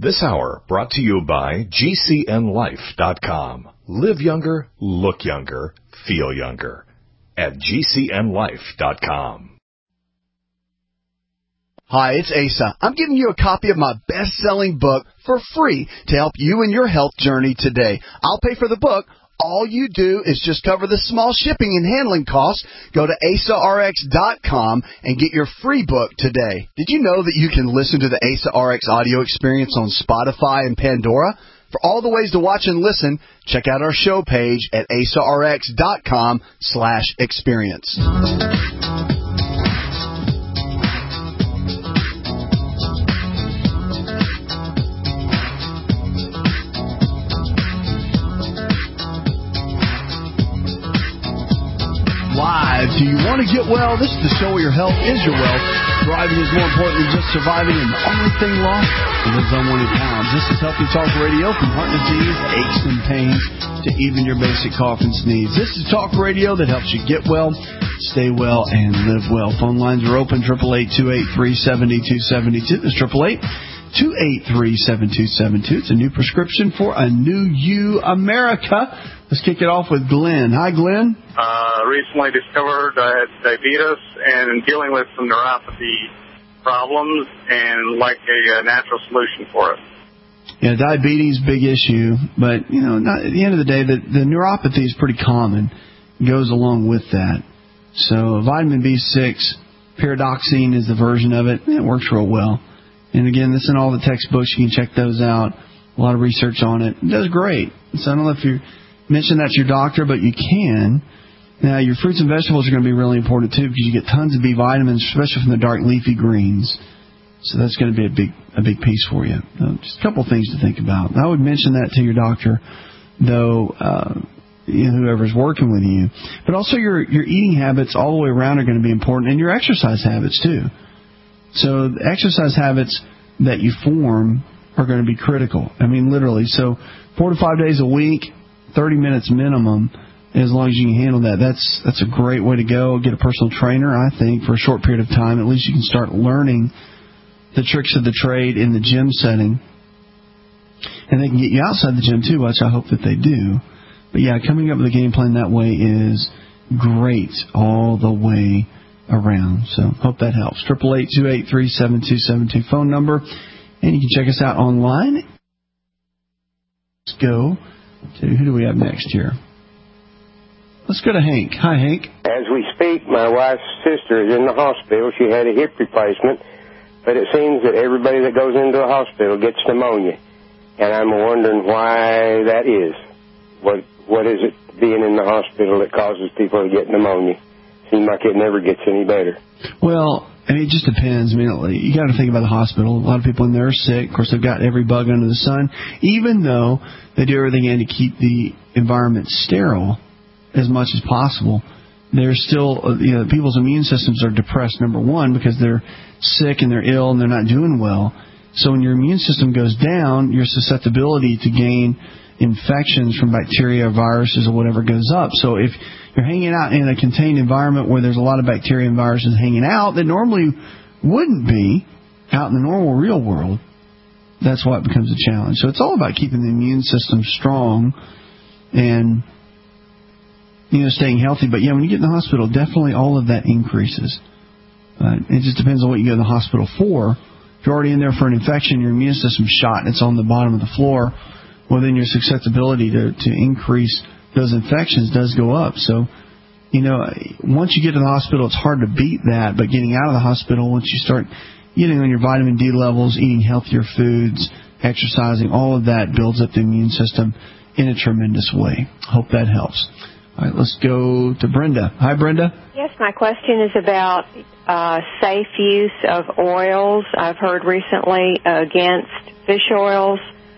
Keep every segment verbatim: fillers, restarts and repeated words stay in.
This hour brought to you by G C N life dot com. Live younger, look younger, feel younger at G C N life dot com. Hi, it's Asa. I'm giving you a copy of my best-selling book for free to help you in your health journey today. I'll pay for the book. All you do is just cover the small shipping and handling costs. Go to asa r x dot com and get your free book today. Did you know that you can listen to the Asa R X audio experience on Spotify and Pandora? For all the ways to watch and listen, check out our show page at asa r x dot com slash experience. Live. Do you want to get well? This is the show where your health is your wealth. Thriving is more important than just surviving, and the only thing lost is those unwanted pounds. This is Healthy Talk Radio, from heart disease, aches and pains, to even your basic cough and sneeze. This is talk radio that helps you get well, stay well, and live well. Phone lines are open, eight eight eight, two eight three, seven two seven two. That's eight eight eight, two eight three, seven two seven two. It's a new prescription for a new you, America. Let's kick it off with Glenn. Hi, Glenn. Uh, recently discovered I had diabetes and dealing with some neuropathy problems and like a, a natural solution for it. Yeah, diabetes, big issue. But, you know, not, at the end of the day, the, the neuropathy is pretty common. It goes along with that. So vitamin B six, pyridoxine is the version of it. It works real well. And, again, this is in all the textbooks. You can check those out. A lot of research on it. It does great. So I don't know if you mention that to your doctor, but you can. Now, your fruits and vegetables are going to be really important, too, because you get tons of B vitamins, especially from the dark leafy greens. So that's going to be a big a big piece for you. So just a couple things to think about. I would mention that to your doctor, though, uh, you know, whoever's working with you. But also your, your eating habits all the way around are going to be important, and your exercise habits, too. So the exercise habits that you form are going to be critical. I mean, literally. So four to five days a week, thirty minutes minimum, as long as you can handle that. That's that's a great way to go. Get a personal trainer, I think, for a short period of time. At least you can start learning the tricks of the trade in the gym setting. And they can get you outside the gym, too, which I hope that they do. But, yeah, coming up with a game plan that way is great all the way around. So hope that helps. eight eight eight, two eight three, seven two seven two phone number. And you can check us out online. Let's go to, who do we have next here? Let's go to Hank. Hi, Hank. As we speak, my wife's sister is in the hospital. She had a hip replacement, but it seems that everybody that goes into the hospital gets pneumonia. And I'm wondering why that is. What What is it being in the hospital that causes people to get pneumonia? Seems like it never gets any better. Well, I mean, it just depends. I mean, you got to think about the hospital. A lot of people in there are sick. Of course, they've got every bug under the sun. Even though they do everything in to keep the environment sterile as much as possible, there's still, you know, people's immune systems are depressed, number one, because they're sick and they're ill and they're not doing well. So when your immune system goes down, your susceptibility to gain infections from bacteria, viruses, or whatever goes up. So if you're hanging out in a contained environment where there's a lot of bacteria and viruses hanging out that normally wouldn't be out in the normal real world, that's why it becomes a challenge. So it's all about keeping the immune system strong and, you know, staying healthy. But, yeah, when you get in the hospital, definitely all of that increases. Uh, it just depends on what you go to the hospital for. If you're already in there for an infection, your immune system's shot, and it's on the bottom of the floor, well, then your susceptibility to, to increase those infections does go up. So, you know, once you get to the hospital, it's hard to beat that. But getting out of the hospital, once you start getting on your vitamin D levels, eating healthier foods, exercising, all of that builds up the immune system in a tremendous way. Hope that helps. All right, let's go to Brenda. Hi, Brenda. Yes, my question is about uh, safe use of oils. I've heard recently against fish oils,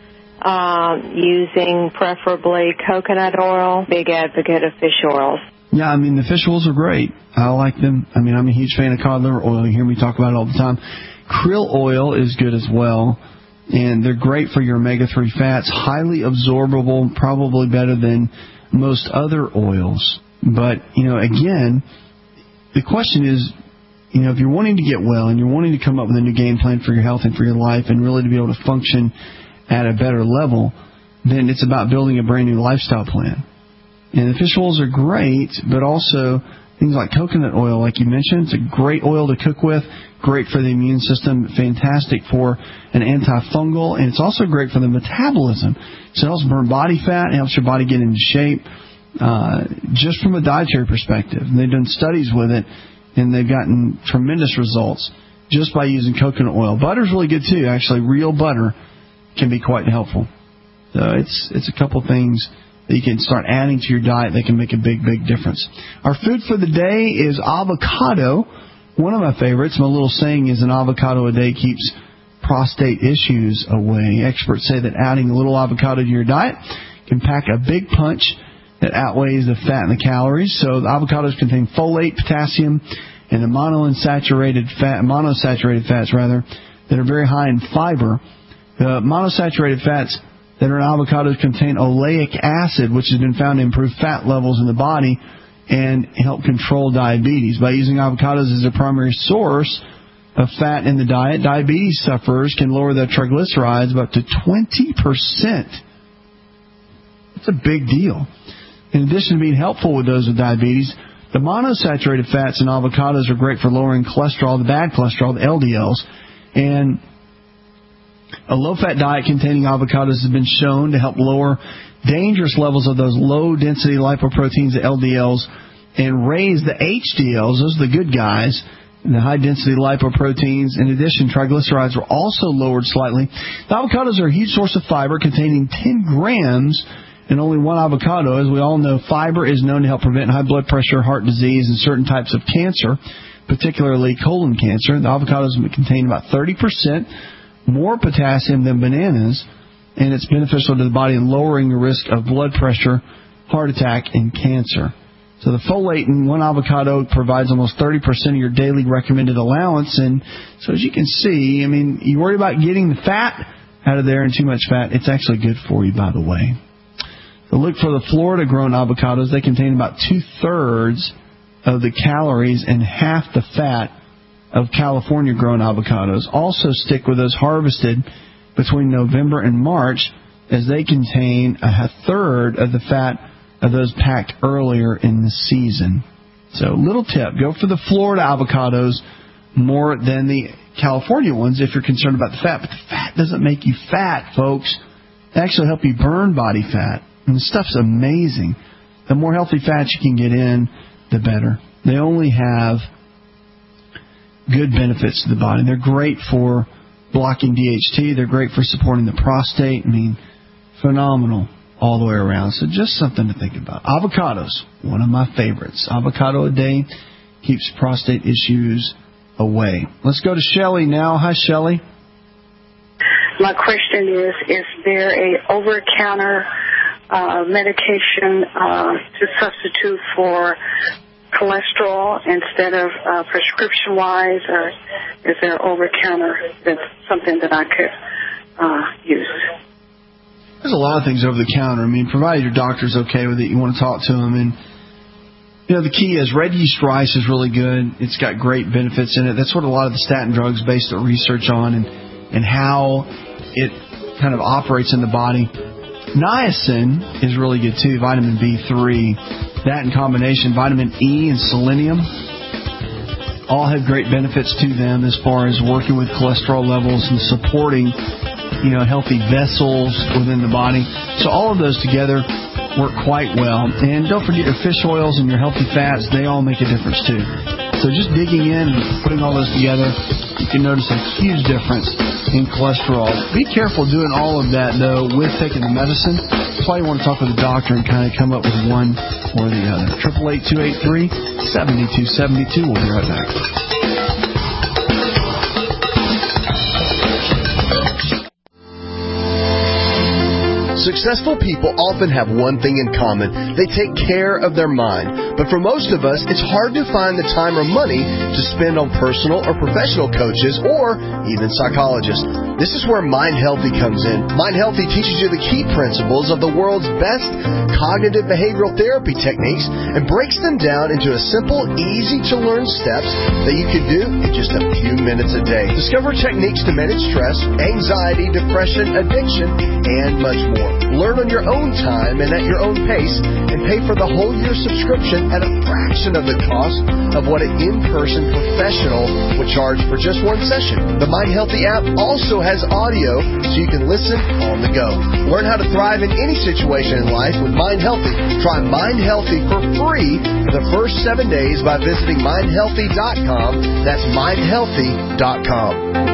um, using preferably coconut oil. Big advocate of fish oils. Yeah, I mean, the fish oils are great. I like them. I mean, I'm a huge fan of cod liver oil. You hear me talk about it all the time. Krill oil is good as well, and they're great for your omega three fats. Highly absorbable, probably better than most other oils. But, you know, again, the question is, you know, if you're wanting to get well and you're wanting to come up with a new game plan for your health and for your life and really to be able to function at a better level, then it's about building a brand new lifestyle plan. And the fish oils are great, but also things like coconut oil, like you mentioned, it's a great oil to cook with, great for the immune system, fantastic for an antifungal, and it's also great for the metabolism. So it helps burn body fat, it helps your body get into shape, uh, just from a dietary perspective. And they've done studies with it, and they've gotten tremendous results just by using coconut oil. Butter's really good too. Actually, real butter can be quite helpful. So it's it's a couple things that you can start adding to your diet that can make a big, big difference. Our food for the day is avocado. One of my favorites, my little saying is an avocado a day keeps prostate issues away. Experts say that adding a little avocado to your diet can pack a big punch that outweighs the fat and the calories. So the avocados contain folate, potassium, and the monounsaturated fat, monosaturated fats rather, that are very high in fiber. The monosaturated fats that are in avocados contain oleic acid, which has been found to improve fat levels in the body and help control diabetes. By using avocados as a primary source of fat in the diet, diabetes sufferers can lower their triglycerides by up to twenty percent. That's a big deal. In addition to being helpful with those with diabetes, the monosaturated fats in avocados are great for lowering cholesterol, the bad cholesterol, the L D Ls. And a low-fat diet containing avocados has been shown to help lower dangerous levels of those low-density lipoproteins, the L D Ls, and raise the H D Ls. Those are the good guys, the high-density lipoproteins. In addition, triglycerides were also lowered slightly. The avocados are a huge source of fiber, containing ten grams in only one avocado. As we all know, fiber is known to help prevent high blood pressure, heart disease, and certain types of cancer, particularly colon cancer. The avocados contain about thirty percent more potassium than bananas, and it's beneficial to the body in lowering the risk of blood pressure, heart attack, and cancer. So the folate in one avocado provides almost thirty percent of your daily recommended allowance. And so as you can see, I mean, you worry about getting the fat out of there and too much fat. It's actually good for you, by the way. So look for the Florida-grown avocados. They contain about two-thirds of the calories and half the fat of California-grown avocados. Also stick with those harvested between November and March, as they contain a third of the fat of those packed earlier in the season. So little tip, go for the Florida avocados more than the California ones if you're concerned about the fat. But the fat doesn't make you fat, folks. They actually help you burn body fat. And the stuff's amazing. The more healthy fats you can get in, the better. They only have good benefits to the body. They're great for blocking D H T. They're great for supporting the prostate. I mean, phenomenal all the way around. So just something to think about. Avocados, one of my favorites. Avocado a day keeps prostate issues away. Let's go to Shelley now. Hi, Shelley. My question is, is there a over-the-counter uh, medication uh, to substitute for cholesterol instead of uh, prescription-wise, or is there over-the-counter that's something that I could uh, use? There's a lot of things over the counter. I mean, provided your doctor's okay with it, you want to talk to them. And, you know, the key is red yeast rice is really good. It's got great benefits in it. That's what a lot of the statin drugs based their research on, and, and how it kind of operates in the body. Niacin is really good, too, vitamin B three. That in combination, vitamin E and selenium, all have great benefits to them as far as working with cholesterol levels and supporting, you know, healthy vessels within the body. So all of those together work quite well. And don't forget your fish oils and your healthy fats, they all make a difference too. So just digging in and putting all those together, you can notice a huge difference in cholesterol. Be careful doing all of that, though, with taking the medicine. That's why you want to talk with a doctor and kind of come up with one or the other. eight eight eight, two eight three, seven two seven two. We'll be right back. Successful people often have one thing in common. They take care of their mind. But for most of us, it's hard to find the time or money to spend on personal or professional coaches or even psychologists. This is where Mind Healthy comes in. Mind Healthy teaches you the key principles of the world's best cognitive behavioral therapy techniques and breaks them down into a simple, easy-to-learn steps that you can do in just a few minutes a day. Discover techniques to manage stress, anxiety, depression, addiction, and much more. Learn on your own time and at your own pace, and pay for the whole year subscription at a fraction of the cost of what an in-person professional would charge for just one session. The Mind Healthy app also has audio so you can listen on the go. Learn how to thrive in any situation in life with Mind Healthy. Try Mind Healthy for free for the first seven days by visiting mind healthy dot com. That's mind healthy dot com.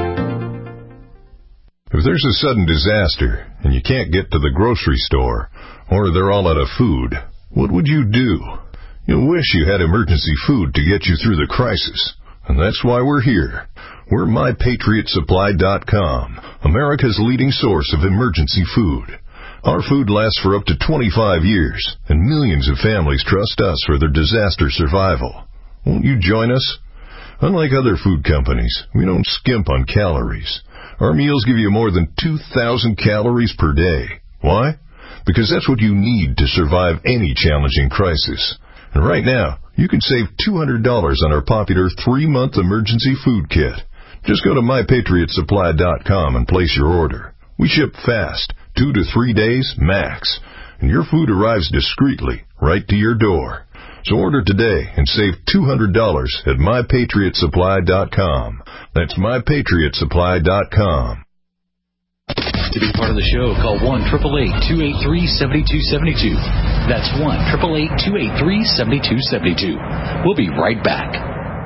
If there's a sudden disaster and you can't get to the grocery store or they're all out of food, what would you do? You'll wish you had emergency food to get you through the crisis. And that's why we're here. We're my patriot supply dot com, America's leading source of emergency food. Our food lasts for up to twenty-five years, and millions of families trust us for their disaster survival. Won't you join us? Unlike other food companies, we don't skimp on calories. Our meals give you more than two thousand calories per day. Why? Because that's what you need to survive any challenging crisis. And right now, you can save two hundred dollars on our popular three-month emergency food kit. Just go to my patriot supply dot com and place your order. We ship fast, two to three days max, and your food arrives discreetly right to your door. So order today and save two hundred dollars at my patriot supply dot com. That's my patriot supply dot com. To be part of the show, call one eight eight eight, two eight three, seven two seven two. That's one eight eight eight, two eight three, seven two seven two. We'll be right back.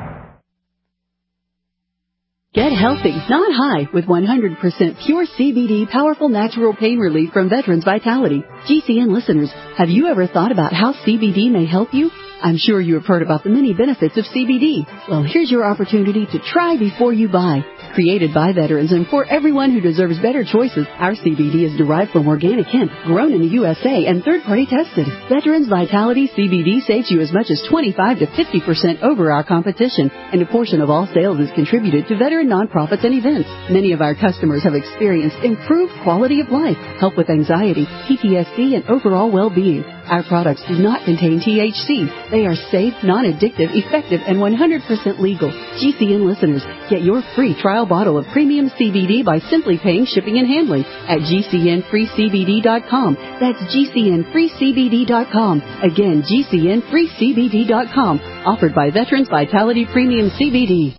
Get healthy, not high, with one hundred percent pure C B D powerful natural pain relief from Veterans Vitality. G C N listeners, have you ever thought about how C B D may help you? I'm sure you have heard about the many benefits of C B D. Well, here's your opportunity to try before you buy. Created by veterans and for everyone who deserves better choices, our C B D is derived from organic hemp, grown in the U S A, and third-party tested. Veterans Vitality C B D saves you as much as twenty-five to fifty percent over our competition, and a portion of all sales is contributed to veteran nonprofits and events. Many of our customers have experienced improved quality of life, help with anxiety, P T S D, and overall well-being. Our products do not contain T H C. They are safe, non-addictive, effective, and one hundred percent legal. G C N listeners, get your free trial bottle of premium C B D by simply paying shipping and handling at G C N free C B D dot com. That's G C N free C B D dot com. Again, G C N free C B D dot com. Offered by Veterans Vitality Premium C B D.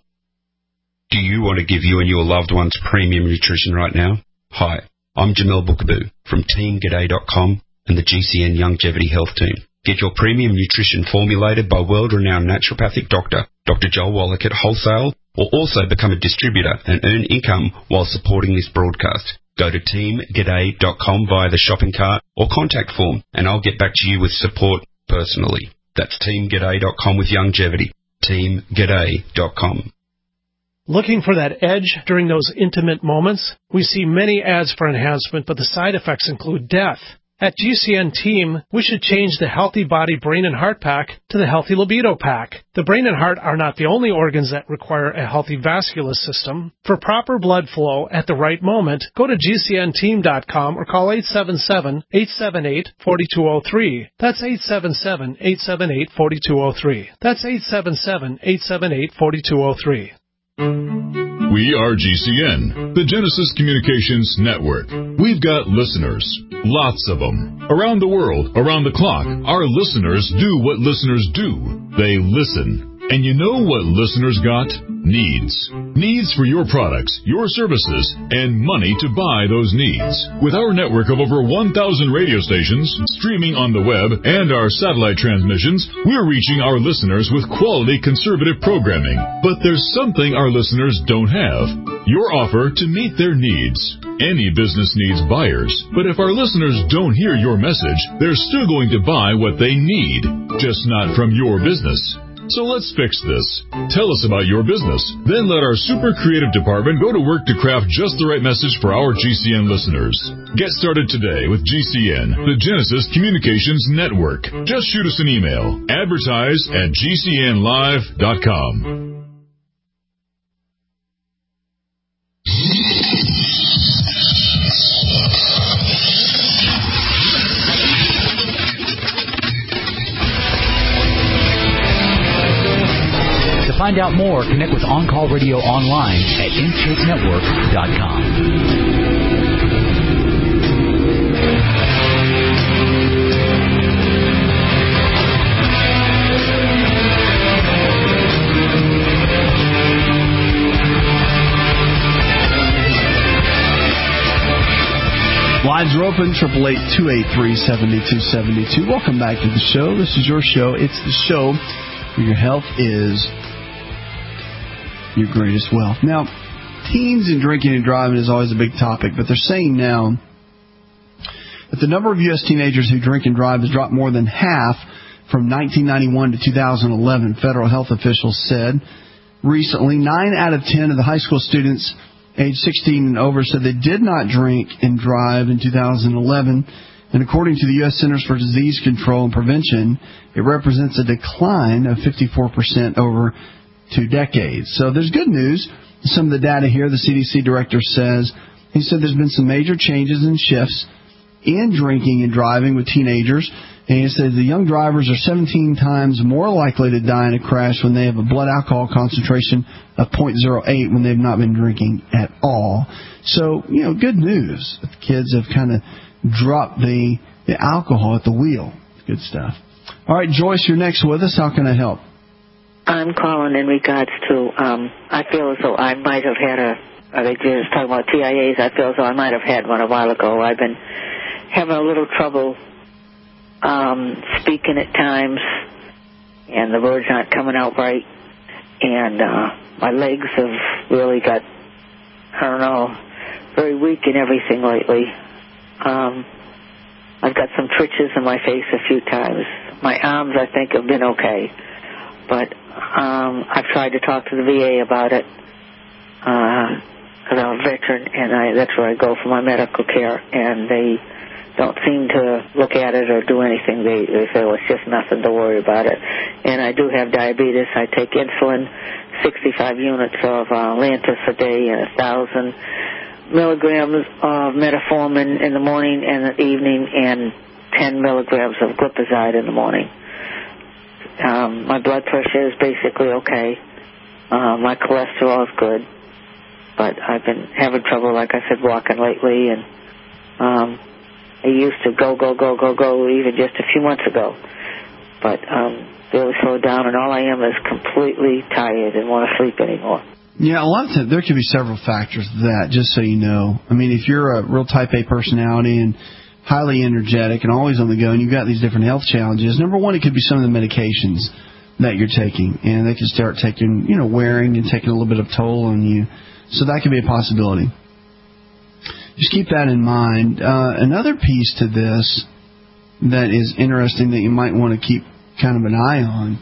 Do you want to give you and your loved ones premium nutrition right now? Hi, I'm Jamel Bookaboo from team g'day dot com and the G C N Longevity Health Team. Get your premium nutrition formulated by world-renowned naturopathic doctor, Doctor Joel Wallach at wholesale, or also become a distributor and earn income while supporting this broadcast. Go to team g'day dot com via the shopping cart or contact form, and I'll get back to you with support personally. That's team g'day dot com with longevity. team g'day dot com. Looking for that edge during those intimate moments? We see many ads for enhancement, but the side effects include death. At G C N Team, we should change the Healthy Body, Brain, and Heart Pack to the Healthy Libido Pack. The brain and heart are not the only organs that require a healthy vascular system. For proper blood flow at the right moment, go to G C N team dot com or call eight seven seven, eight seven eight, four two zero three. That's eight seven seven, eight seven eight, four two zero three. That's eight seven seven, eight seven eight, four two zero three. We are G C N, the Genesis Communications Network. We've got listeners, lots of them. Around the world, around the clock, our listeners do what listeners do. They listen. And you know what listeners got? Needs. Needs for your products, your services, and money to buy those needs. With our network of over one thousand radio stations, streaming on the web, and our satellite transmissions, we're reaching our listeners with quality conservative programming. But there's something our listeners don't have. Your offer to meet their needs. Any business needs buyers, but if our listeners don't hear your message, they're still going to buy what they need, just not from your business. So let's fix this. Tell us about your business. Then let our super creative department go to work to craft just the right message for our G C N listeners. Get started today with G C N, the Genesis Communications Network. Just shoot us an email. Advertise at G C N live dot com. find out more, connect with On Call Radio online at intake network dot com. Lines are open, triple eight, two eight three, seven two seven two. Welcome back to the show. This is your show. It's the show where your health is your greatest wealth. Now, teens and drinking and driving is always a big topic, but they're saying now that the number of U S teenagers who drink and drive has dropped more than half from nineteen ninety-one to two thousand eleven, federal health officials said. Recently, nine out of ten of the high school students age sixteen and over said they did not drink and drive in two thousand eleven. And according to the U S Centers for Disease Control and Prevention, it represents a decline of fifty-four percent over two decades. So there's good news. Some of the data here, the C D C director says, he said there's been some major changes and shifts in drinking and driving with teenagers. And he said the young drivers are seventeen times more likely to die in a crash when they have a blood alcohol concentration of zero point zero eight when they've not been drinking at all. So, you know, good news. The kids have kind of dropped the, the alcohol at the wheel. Good stuff. All right, Joyce, you're next with us. How can I help? I'm calling in regards to, um, I feel as though I might have had a, are they just talking about T I As? I feel as though I might have had one a while ago. I've been having a little trouble um, speaking at times, and the words aren't coming out right, and uh, my legs have really got, I don't know, very weak and everything lately. Um, I've got some twitches in my face a few times. My arms, I think, have been okay, but um, I've tried to talk to the V A about it, because I'm a veteran, and I, that's where I go for my medical care, and they don't seem to look at it or do anything. They, they say, well, it's just nothing to worry about it. And I do have diabetes. I take insulin, sixty-five units of uh, Lantus a day, and one thousand milligrams of metformin in the morning and the evening, and ten milligrams of glipizide in the morning. Um, my blood pressure is basically okay. Uh, my cholesterol is good. But I've been having trouble, like I said, walking lately, and um, I used to go, go, go, go, go even just a few months ago. But um, really slowed down, and all I am is completely tired and want to sleep anymore. Yeah, a lot of times there could be several factors to that, just so you know. I mean, if you're a real type A personality and highly energetic and always on the go, and you've got these different health challenges, number one, it could be some of the medications that you're taking, and they can start taking, you know, wearing and taking a little bit of toll on you. So that could be a possibility. Just keep that in mind. Uh, another piece to this that is interesting that you might want to keep kind of an eye on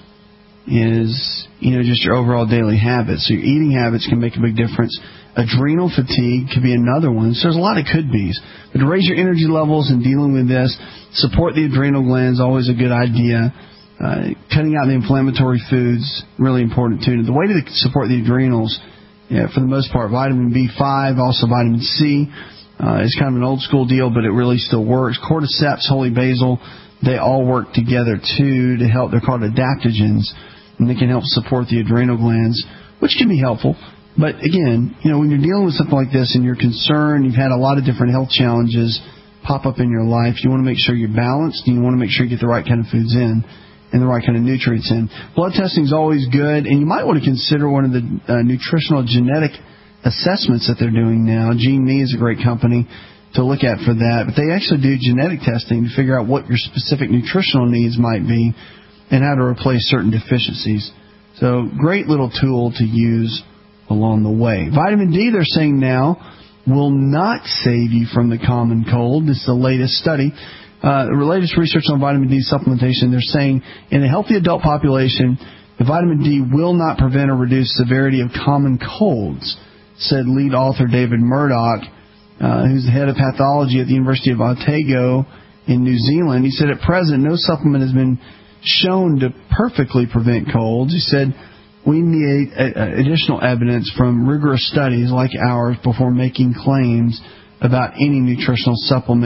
is, you know, just your overall daily habits. So your eating habits can make a big difference. Adrenal fatigue could be another one. So there's a lot of could-bes. But to raise your energy levels in dealing with this, support the adrenal glands, always a good idea. Uh, cutting out the inflammatory foods, really important too. The way to support the adrenals, yeah, for the most part, vitamin B five, also vitamin C. Uh, it's kind of an old school deal, but it really still works. Cordyceps, holy basil, they all work together too to help. They're called adaptogens, and they can help support the adrenal glands, which can be helpful. But again, you know, when you're dealing with something like this and you're concerned, you've had a lot of different health challenges pop up in your life, you want to make sure you're balanced, and you want to make sure you get the right kind of foods in and the right kind of nutrients in. Blood testing is always good, and you might want to consider one of the uh, nutritional genetic assessments that they're doing now. GeneMe is a great company to look at for that, but they actually do genetic testing to figure out what your specific nutritional needs might be and how to replace certain deficiencies. So great little tool to use along the way. Vitamin D, they're saying now, will not save you from the common cold. This is the latest study. Uh, the latest research on vitamin D supplementation, they're saying in a healthy adult population, the vitamin D will not prevent or reduce severity of common colds, said lead author David Murdoch, uh, who's the head of pathology at the University of Otago in New Zealand. He said at present, no supplement has been shown to perfectly prevent colds. He said we need a, a, additional evidence from rigorous studies like ours before making claims about any nutritional supplement.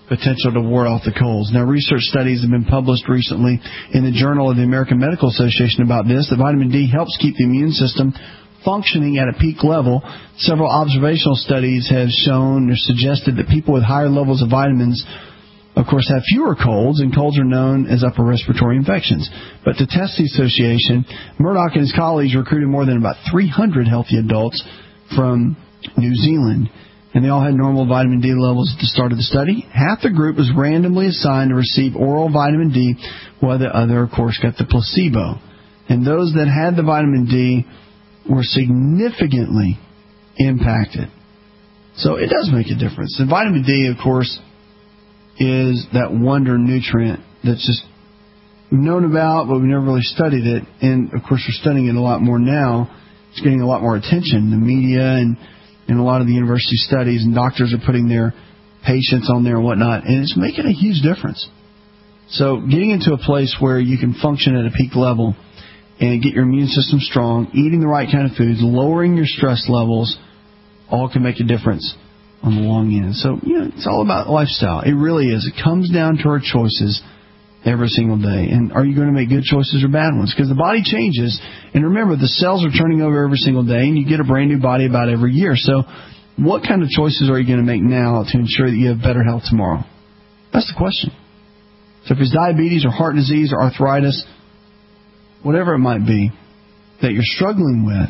potential to ward off the colds. Now, research studies have been published recently in the Journal of the American Medical Association about this, that vitamin D helps keep the immune system functioning at a peak level. Several observational studies have shown or suggested that people with higher levels of vitamins, of course, have fewer colds, and colds are known as upper respiratory infections. But to test the association, Murdoch and his colleagues recruited more than about three hundred healthy adults from New Zealand, and they all had normal vitamin D levels at the start of the study. Half the group was randomly assigned to receive oral vitamin D, while the other, of course, got the placebo. And those that had the vitamin D were significantly impacted. So it does make a difference. And vitamin D, of course, is that wonder nutrient that's just known about, but we've never really studied it. And, of course, we're studying it a lot more now. It's getting a lot more attention. The media and, and a lot of the university studies, and doctors are putting their patients on there and whatnot, and it's making a huge difference. So getting into a place where you can function at a peak level and get your immune system strong, eating the right kind of foods, lowering your stress levels, all can make a difference on the long end. So, you know, it's all about lifestyle. It really is. It comes down to our choices every single day. And are you going to make good choices or bad ones? Because the body changes. And remember, the cells are turning over every single day, and you get a brand new body about every year. So what kind of choices are you going to make now to ensure that you have better health tomorrow? That's the question. So if it's diabetes or heart disease or arthritis, whatever it might be that you're struggling with,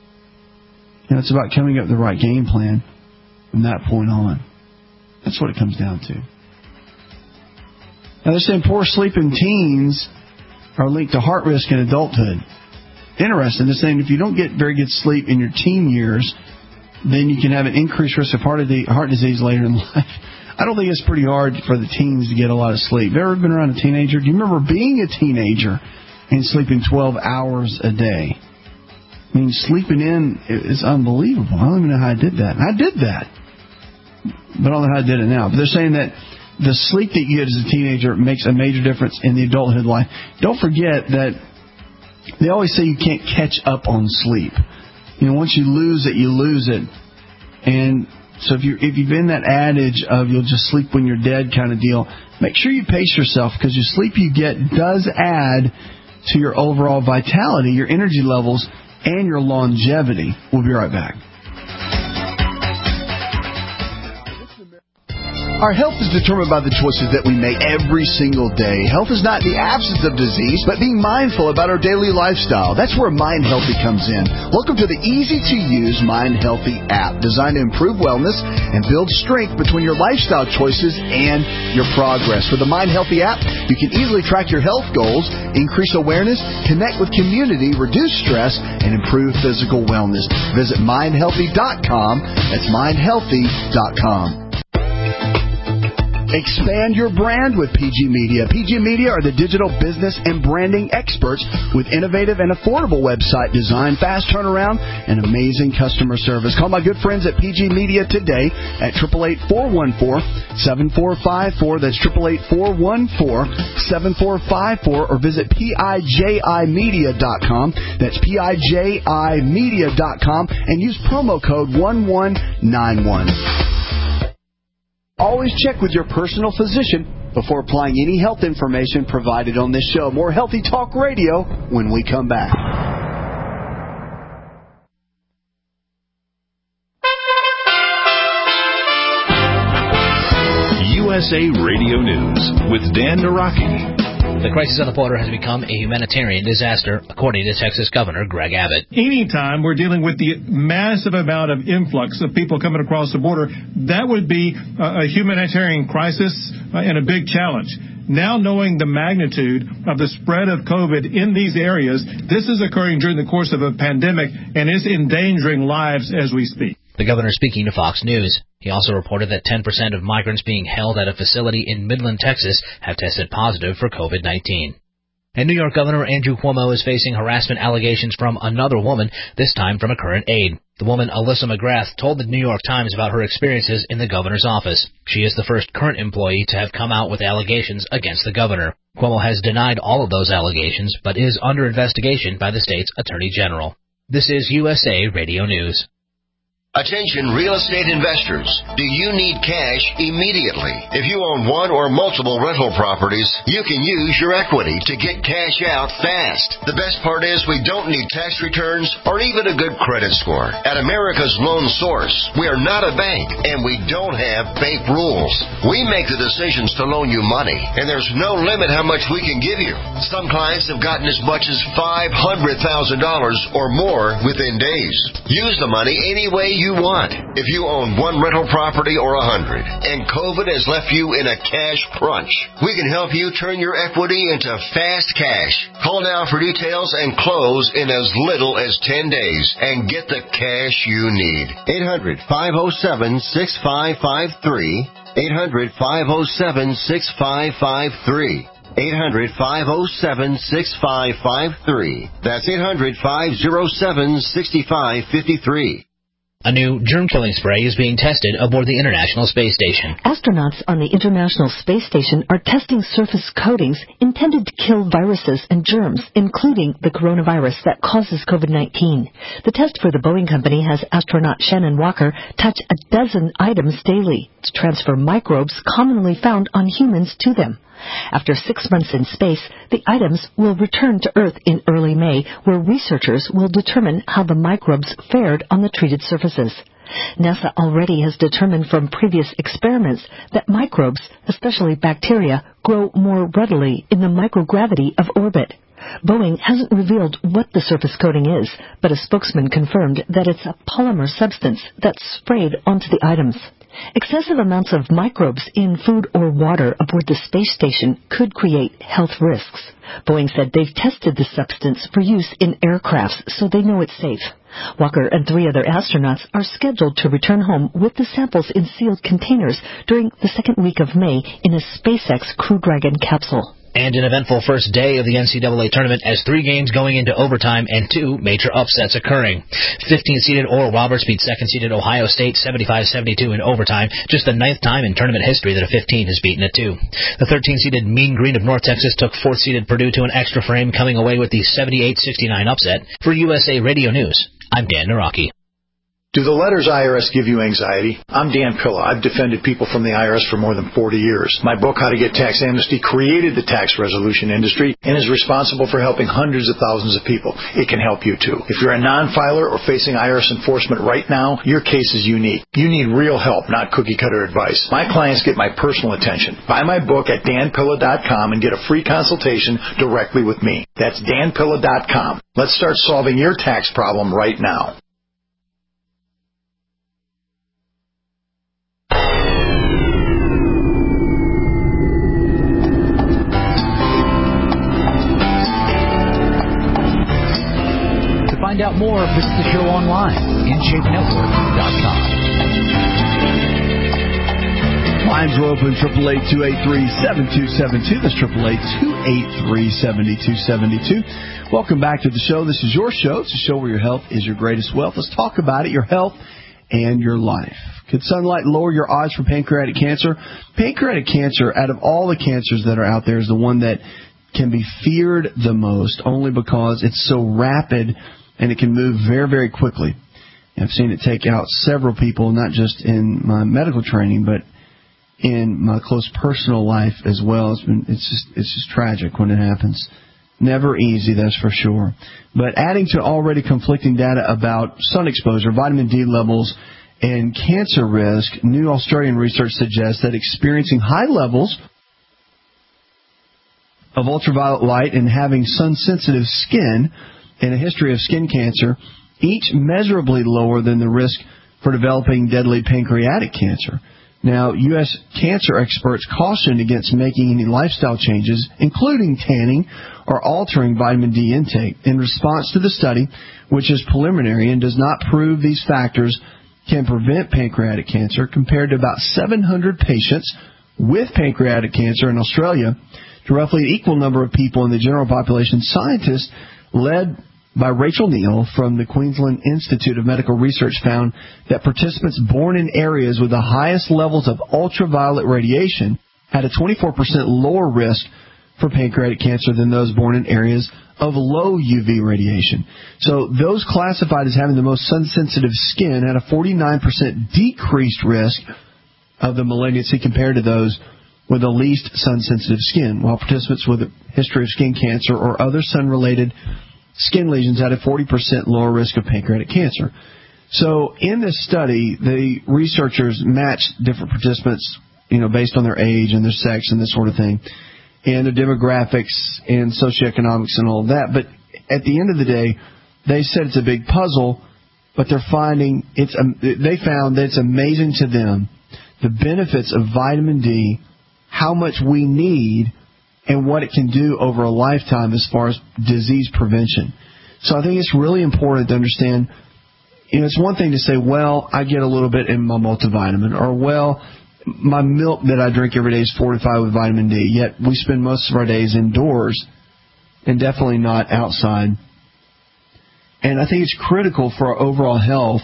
you know, it's about coming up with the right game plan from that point on. That's what it comes down to. Now, they're saying poor sleep in teens are linked to heart risk in adulthood. Interesting. They're saying if you don't get very good sleep in your teen years, then you can have an increased risk of heart disease later in life. I don't think it's pretty hard for the teens to get a lot of sleep. Have you ever been around a teenager? Do you remember being a teenager and sleeping twelve hours a day? I mean, sleeping in is unbelievable. I don't even know how I did that. I did that. But I don't know how I did it now. But they're saying that the sleep that you get as a teenager makes a major difference in the adulthood life. Don't forget that they always say you can't catch up on sleep. You know, once you lose it, you lose it. And so if you're, if you've been that adage of you'll just sleep when you're dead kind of deal, make sure you pace yourself, because your sleep you get does add to your overall vitality, your energy levels, and your longevity. We'll be right back. Our health is determined by the choices that we make every single day. Health is not the absence of disease, but being mindful about our daily lifestyle. That's where Mind Healthy comes in. Welcome to the easy-to-use Mind Healthy app, designed to improve wellness and build strength between your lifestyle choices and your progress. With the Mind Healthy app, you can easily track your health goals, increase awareness, connect with community, reduce stress, and improve physical wellness. Visit mind healthy dot com. That's mind healthy dot com. Expand your brand with P G Media. P G Media are the digital business and branding experts with innovative and affordable website design, fast turnaround, and amazing customer service. Call my good friends at P G Media today at eight eight eight, four one four, seven four five four. That's eight eight eight, four one four, seven four five four. Or visit P I J I media dot com. That's P I J I media dot com. And use promo code one one nine one. Always check with your personal physician before applying any health information provided on this show. More Healthy Talk Radio when we come back. U S A Radio News with Dan Naraki. The crisis on the border has become a humanitarian disaster, according to Texas Governor Greg Abbott. Anytime we're dealing with the massive amount of influx of people coming across the border, that would be a humanitarian crisis and a big challenge. Now knowing the magnitude of the spread of COVID in these areas, this is occurring during the course of a pandemic and is endangering lives as we speak. The governor speaking to Fox News. He also reported that ten percent of migrants being held at a facility in Midland, Texas, have tested positive for COVID nineteen. And New York Governor Andrew Cuomo is facing harassment allegations from another woman, this time from a current aide. The woman, Alyssa McGrath, told the New York Times about her experiences in the governor's office. She is the first current employee to have come out with allegations against the governor. Cuomo has denied all of those allegations, but is under investigation by the state's attorney general. This is U S A Radio News. Attention real estate investors. Do you need cash immediately? If you own one or multiple rental properties, you can use your equity to get cash out fast. The best part is we don't need tax returns or even a good credit score. At America's Loan Source, we are not a bank and we don't have bank rules. We make the decisions to loan you money, and there's no limit how much we can give you. Some clients have gotten as much as five hundred thousand dollars or more within days. Use the money any way you want. If you own one rental property or a hundred, and COVID has left you in a cash crunch, we can help you turn your equity into fast cash. Call now for details and close in as little as ten days and get the cash you need. eight hundred, five oh seven, six five five three. eight hundred, five oh seven, six five five three. eight hundred, five oh seven, six five five three. That's eight hundred, five oh seven, six five five three. A new germ-killing spray is being tested aboard the International Space Station. Astronauts on the International Space Station are testing surface coatings intended to kill viruses and germs, including the coronavirus that causes COVID nineteen. The test for the Boeing company has astronaut Shannon Walker touch a dozen items daily to transfer microbes commonly found on humans to them. After six months in space, the items will return to Earth in early May, where researchers will determine how the microbes fared on the treated surfaces. NASA already has determined from previous experiments that microbes, especially bacteria, grow more readily in the microgravity of orbit. Boeing hasn't revealed what the surface coating is, but a spokesman confirmed that it's a polymer substance that's sprayed onto the items. Excessive amounts of microbes in food or water aboard the space station could create health risks. Boeing said they've tested the substance for use in aircrafts, so they know it's safe. Walker and three other astronauts are scheduled to return home with the samples in sealed containers during the second week of May in a SpaceX Crew Dragon capsule. And an eventful first day of the N C double A tournament as three games going into overtime and two major upsets occurring. fifteenth-seeded Oral Roberts beat second-seeded Ohio State seventy-five seventy-two in overtime, just the ninth time in tournament history that a fifteen has beaten a two. The thirteenth-seeded Mean Green of North Texas took fourth-seeded Purdue to an extra frame, coming away with the seventy-eight sixty-nine upset. For U S A Radio News, I'm Dan Naraki. Do the letters I R S give you anxiety? I'm Dan Pilla. I've defended people from the I R S for more than forty years. My book, How to Get Tax Amnesty, created the tax resolution industry and is responsible for helping hundreds of thousands of people. It can help you, too. If you're a non-filer or facing I R S enforcement right now, your case is unique. You need real help, not cookie-cutter advice. My clients get my personal attention. Buy my book at dan pilla dot com and get a free consultation directly with me. That's dan pilla dot com. Let's start solving your tax problem right now. Find out more, visit the show online, in shape network dot com. Lines are open, triple eight, two eight three, seven two seven two. That's triple eight, two eight three, seven two seven two. Welcome back to the show. This is your show. It's a show where your health is your greatest wealth. Let's talk about it, your health and your life. Could sunlight lower your odds for pancreatic cancer? Pancreatic cancer, out of all the cancers that are out there, is the one that can be feared the most, only because it's so rapid and it can move very, very quickly. I've seen it take out several people, not just in my medical training, but in my close personal life as well. It's been, it's just, it's just tragic when it happens. Never easy, that's for sure. But adding to already conflicting data about sun exposure, vitamin D levels, and cancer risk, new Australian research suggests that experiencing high levels of ultraviolet light and having sun-sensitive skin and a history of skin cancer, each measurably lower than the risk for developing deadly pancreatic cancer. Now, U S cancer experts cautioned against making any lifestyle changes, including tanning or altering vitamin D intake, in response to the study, which is preliminary and does not prove these factors can prevent pancreatic cancer, compared to about seven hundred patients with pancreatic cancer in Australia, to roughly an equal number of people in the general population. Scientists led by Rachel Neal from the Queensland Institute of Medical Research found that participants born in areas with the highest levels of ultraviolet radiation had a twenty-four percent lower risk for pancreatic cancer than those born in areas of low U V radiation. So those classified as having the most sun-sensitive skin had a forty-nine percent decreased risk of the malignancy compared to those with the least sun-sensitive skin, while participants with a history of skin cancer or other sun-related skin lesions had a forty percent lower risk of pancreatic cancer. So in this study, the researchers matched different participants, you know, based on their age and their sex and this sort of thing, and their demographics and socioeconomics and all of that. But at the end of the day, they said it's a big puzzle, but they're finding it's um, they found that it's amazing to them the benefits of vitamin D, how much we need, and what it can do over a lifetime as far as disease prevention. So I think it's really important to understand, you know, it's one thing to say, well, I get a little bit in my multivitamin, or, well, my milk that I drink every day is fortified with vitamin D, yet we spend most of our days indoors and definitely not outside. And I think it's critical for our overall health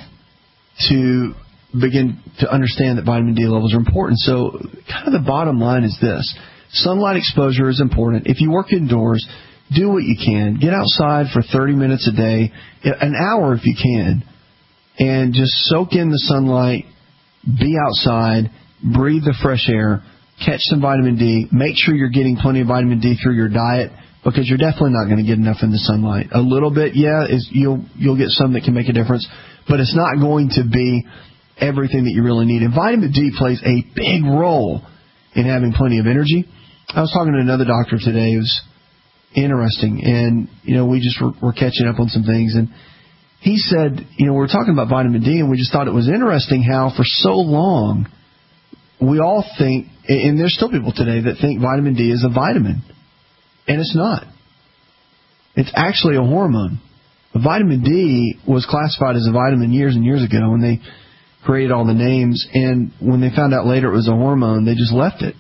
to begin to understand that vitamin D levels are important. So kind of the bottom line is this. Sunlight exposure is important. If you work indoors, do what you can. Get outside for thirty minutes a day, an hour if you can, and just soak in the sunlight, be outside, breathe the fresh air, catch some vitamin D. Make sure you're getting plenty of vitamin D through your diet, because you're definitely not going to get enough in the sunlight. A little bit, yeah, is you'll you'll get some that can make a difference, but it's not going to be everything that you really need. And vitamin D plays a big role in having plenty of energy. I was talking to another doctor today. It was interesting, and you know, we just were, were catching up on some things, and he said, you know, we were talking about vitamin D, and we just thought it was interesting how for so long we all think, and there's still people today that think vitamin D is a vitamin, and it's not. It's actually a hormone. Vitamin D was classified as a vitamin years and years ago when they created all the names, and when they found out later it was a hormone, they just left it.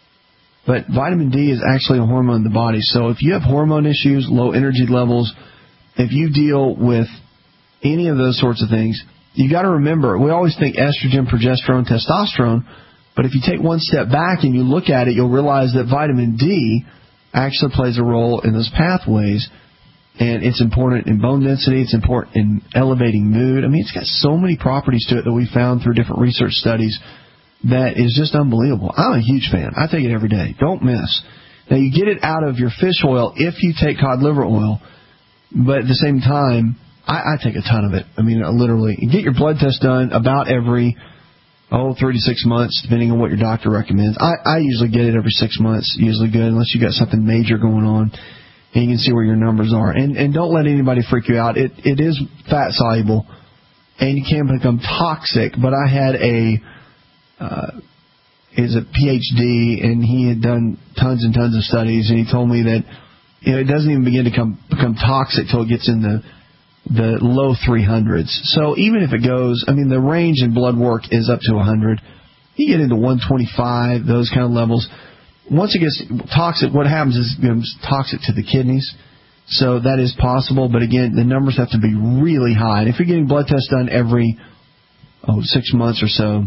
But vitamin D is actually a hormone in the body. So if you have hormone issues, low energy levels, if you deal with any of those sorts of things, you got to remember, we always think estrogen, progesterone, testosterone, but if you take one step back and you look at it, you'll realize that vitamin D actually plays a role in those pathways, and it's important in bone density, it's important in elevating mood. I mean, it's got so many properties to it that we found through different research studies that is just unbelievable. I'm a huge fan. I take it every day. Don't miss. Now, you get it out of your fish oil if you take cod liver oil, but at the same time, I, I take a ton of it. I mean, literally. You get your blood test done about every, oh, three to six months, depending on what your doctor recommends. I, I usually get it every six months, usually good, unless you got something major going on, and you can see where your numbers are. And, and don't let anybody freak you out. It, it is fat-soluble, and you can become toxic, but I had a... Uh, is a P H D, and he had done tons and tons of studies, and he told me that, you know, it doesn't even begin to come, become toxic till it gets in the the low three hundreds. So even if it goes, I mean, the range in blood work is up to one hundred. You get into one twenty-five, those kind of levels. Once it gets toxic, what happens is it becomes toxic to the kidneys. So that is possible, but again, the numbers have to be really high. And if you're getting blood tests done every oh six months or so,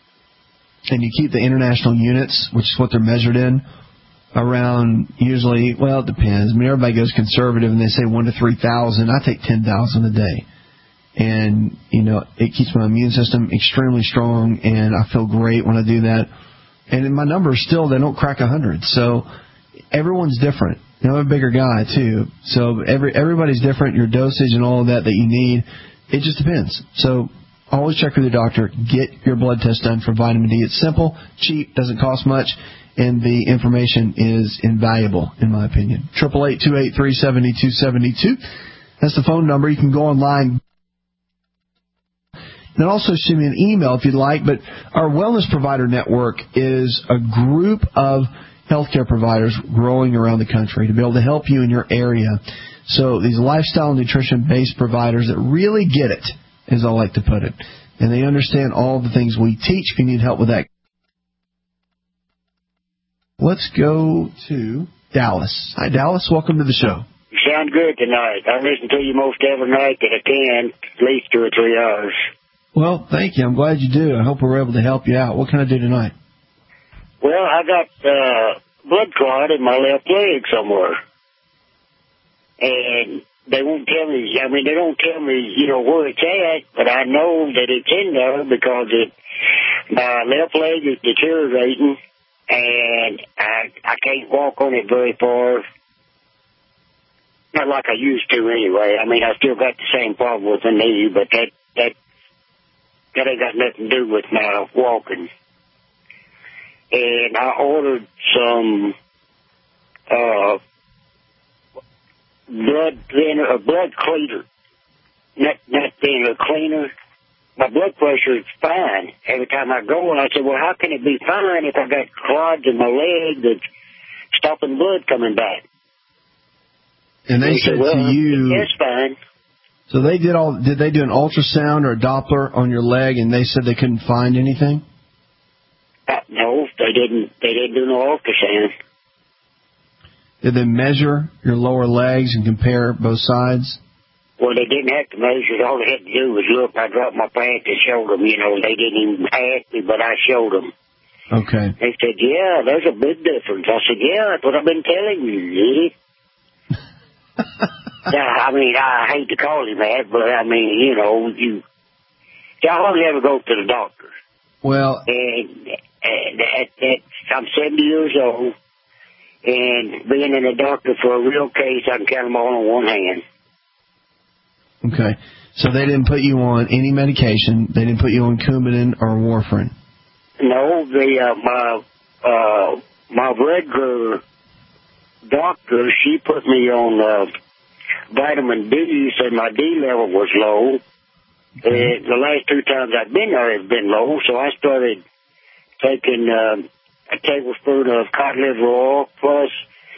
and you keep the international units, which is what they're measured in, around usually, well, it depends. I mean, everybody goes conservative, and they say one to three thousand. I take ten thousand a day. And, you know, it keeps my immune system extremely strong, and I feel great when I do that. And my numbers still, they don't crack one hundred. So everyone's different. You know, I'm a bigger guy, too. So every everybody's different. Your dosage and all of that that you need, it just depends. So always check with your doctor. Get your blood test done for vitamin D. It's simple, cheap, doesn't cost much, and the information is invaluable, in my opinion. eight eight eight, two eight three, seven two seven two. That's the phone number. You can go online. And also send me an email if you'd like. But our Wellness Provider Network is a group of healthcare providers growing around the country to be able to help you in your area. So these lifestyle and nutrition-based providers that really get it, as I like to put it. And they understand all the things we teach if you need help with that. Let's go to Dallas. Hi, Dallas. Welcome to the show. You sound good tonight. I listen to you most every night that I can, at least two or three hours. Well, thank you. I'm glad you do. I hope we're able to help you out. What can I do tonight? Well, I got uh, blood clot in my left leg somewhere. And they won't tell me, I mean, they don't tell me, you know, where it's at, but I know that it's in there because it, my left leg is deteriorating, and I, I can't walk on it very far. Not like I used to anyway. I mean, I still got the same problem with the knee, but that, that, that ain't got nothing to do with my walking. And I ordered some, uh, blood thinner, a blood cleaner, not not thinner, cleaner. My blood pressure is fine every time I go, and I said, well, how can it be fine if I got clots in my leg that's stopping blood coming back? And they and said, said, well, to you, that's fine. So they did all. Did they do an ultrasound or a Doppler on your leg, and they said they couldn't find anything? Uh, no, they didn't. They didn't do no ultrasound. Did they measure your lower legs and compare both sides? Well, they didn't have to measure it. All they had to do was look. I dropped my pants and showed them. You know, they didn't even ask me, but I showed them. Okay. They said, yeah, there's a big difference. I said, yeah, that's what I've been telling you, idiot. Yeah, I mean, I hate to call him that, but I mean, you know, you, I hardly ever go to the doctor. Well, and, and at, at, I'm seventy years old, and being in a doctor for a real case, I can count them all on one hand. Okay. So they didn't put you on any medication. They didn't put you on Coumadin or warfarin. No, the uh, my uh, my regular doctor, she put me on uh, vitamin D, said my D level was low. Okay. And the last two times I've been there, it's been low, so I started taking uh, a tablespoon of cod liver oil, plus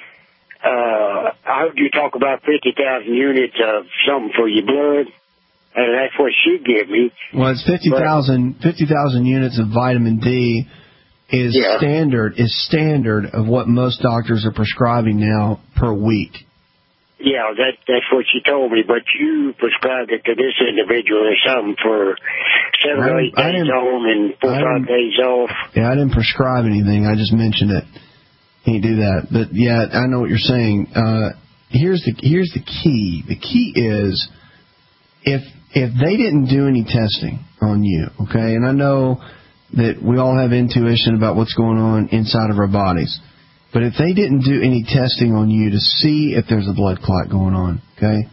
uh, I heard you talk about fifty thousand units of something for your blood, and that's what she gave me. Well, it's fifty thousand fifty thousand units of vitamin D is yeah. standard is standard of what most doctors are prescribing now per week. Yeah, that that's what she told me, but you prescribed it to this individual or something for seven or eight days on and four or five days off. Yeah, I didn't prescribe anything. I just mentioned it. Can't do that. But, yeah, I know what you're saying. Uh, here's the here's the key. The key is if if they didn't do any testing on you, okay, and I know that we all have intuition about what's going on inside of our bodies, but if they didn't do any testing on you to see if there's a blood clot going on, okay,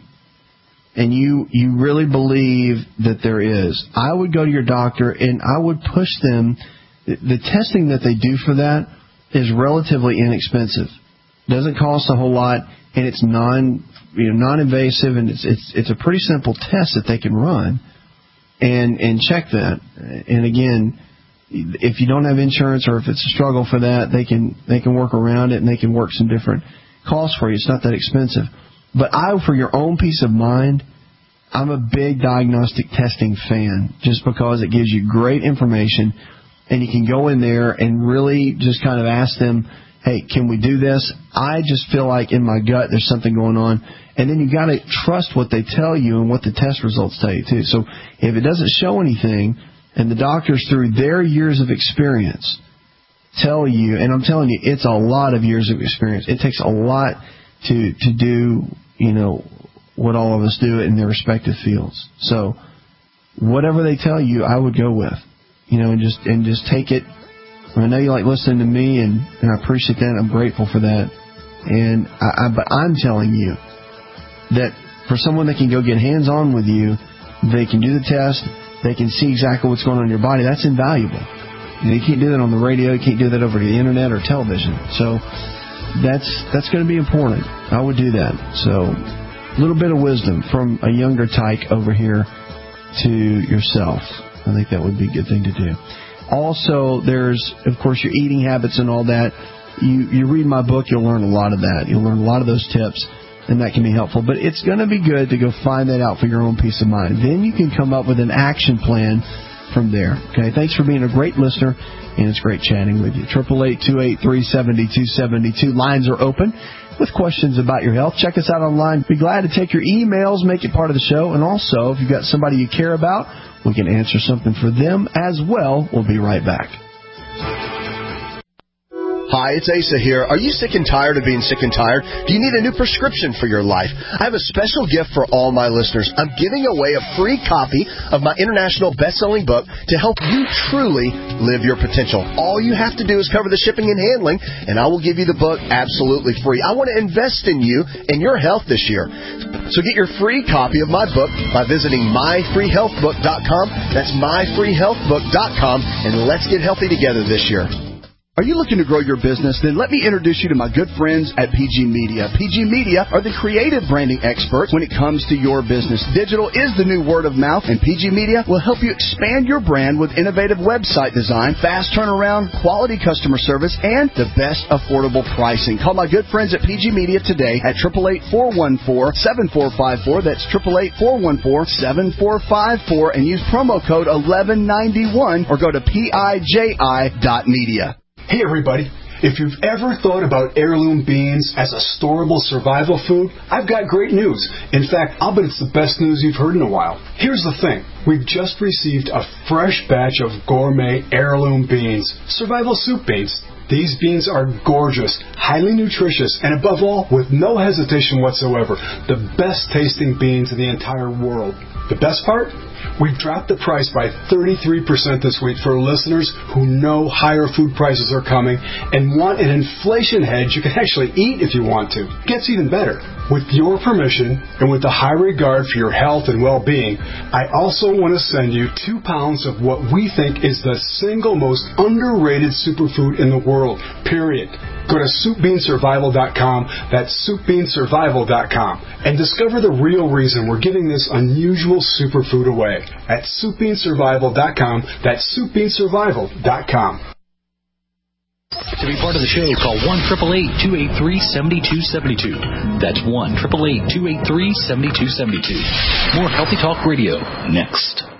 and you, you really believe that there is, I would go to your doctor and I would push them. The testing that they do for that is relatively inexpensive. It doesn't cost a whole lot, and it's non, you know, non-invasive, and it's it's it's a pretty simple test that they can run and and check that. And again, if you don't have insurance or if it's a struggle for that, they can they can work around it and they can work some different costs for you. It's not that expensive. But I, for your own peace of mind, I'm a big diagnostic testing fan just because it gives you great information and you can go in there and really just kind of ask them, hey, can we do this? I just feel like in my gut there's something going on. And then you got to trust what they tell you and what the test results tell you, too. So if it doesn't show anything, and the doctors, through their years of experience, tell you, and I'm telling you, it's a lot of years of experience. It takes a lot to to do, you know, what all of us do in their respective fields. So whatever they tell you, I would go with, you know, and just and just take it. I know you like listening to me, and, and I appreciate that. I'm grateful for that. And I, I, but I'm telling you that for someone that can go get hands-on with you, they can do the test. They can see exactly what's going on in your body. That's invaluable. You know, you can't do that on the radio. You can't do that over the internet or television. So that's that's going to be important. I would do that. So a little bit of wisdom from a younger tyke over here to yourself. I think that would be a good thing to do. Also, there's, of course, your eating habits and all that. You, you read my book, you'll learn a lot of that. You'll learn a lot of those tips. And that can be helpful. But it's going to be good to go find that out for your own peace of mind. Then you can come up with an action plan from there. Okay, thanks for being a great listener, and it's great chatting with you. eight eight eight, two eight three, seven two seven two. Lines are open with questions about your health. Check us out online. Be glad to take your emails, make it part of the show. And also, if you've got somebody you care about, we can answer something for them as well. We'll be right back. Hi, it's Asa here. Are you sick and tired of being sick and tired? Do you need a new prescription for your life? I have a special gift for all my listeners. I'm giving away a free copy of my international best-selling book to help you truly live your potential. All you have to do is cover the shipping and handling, and I will give you the book absolutely free. I want to invest in you and your health this year. So get your free copy of my book by visiting my free health book dot com. That's my free health book dot com, and let's get healthy together this year. Are you looking to grow your business? Then let me introduce you to my good friends at P G Media. P G Media are the creative branding experts when it comes to your business. Digital is the new word of mouth, and P G Media will help you expand your brand with innovative website design, fast turnaround, quality customer service, and the best affordable pricing. Call my good friends at P G Media today at eight eight eight, four one four, seven four five four. That's eight eight eight, four one four, seven four five four, and use promo code eleven ninety-one or go to piji dot media. Hey everybody, if you've ever thought about heirloom beans as a storable survival food, I've got great news. In fact, I'll bet it's the best news you've heard in a while. Here's the thing. We've just received a fresh batch of gourmet heirloom beans, survival soup beans. These beans are gorgeous, highly nutritious, and above all, with no hesitation whatsoever, the best tasting beans in the entire world. The best part? We've dropped the price by thirty-three percent this week for listeners who know higher food prices are coming and want an inflation hedge you can actually eat if you want to. It gets even better. With your permission and with the high regard for your health and well-being, I also want to send you two pounds of what we think is the single most underrated superfood in the world, period. Go to soup bean survival dot com, that's soup bean survival dot com, and discover the real reason we're giving this unusual superfood away at soup bean survival dot com, that's soup bean survival dot com. To be part of the show, call one eight eight eight, two eight three, seven two seven two. That's one eight eight eight, two eight three, seven two seven two. More Healthy Talk Radio next.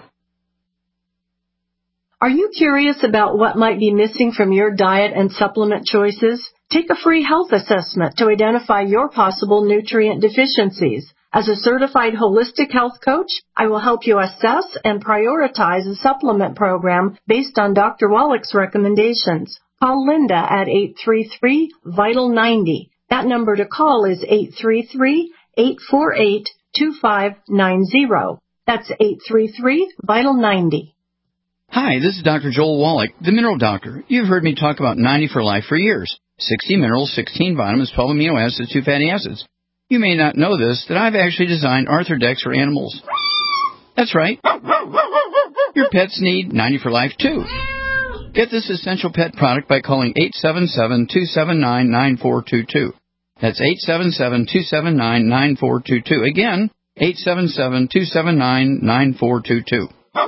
Are you curious about what might be missing from your diet and supplement choices? Take a free health assessment to identify your possible nutrient deficiencies. As a certified holistic health coach, I will help you assess and prioritize a supplement program based on Doctor Wallach's recommendations. Call Linda at eight three three, vital ninety. That number to call is eight three three, eight four eight, two five nine zero. That's eight three three, vital ninety. Hi, this is Doctor Joel Wallach, the Mineral Doctor. You've heard me talk about ninety for Life for years. sixty minerals, sixteen vitamins, twelve amino acids, two fatty acids. You may not know this, that I've actually designed Arthrodex for animals. That's right. Your pets need ninety for Life, too. Get this essential pet product by calling eight seven seven, two seven nine, nine four two two. That's eight seven seven, two seven nine, nine four two two. Again, eight seven seven, two seven nine, nine four two two.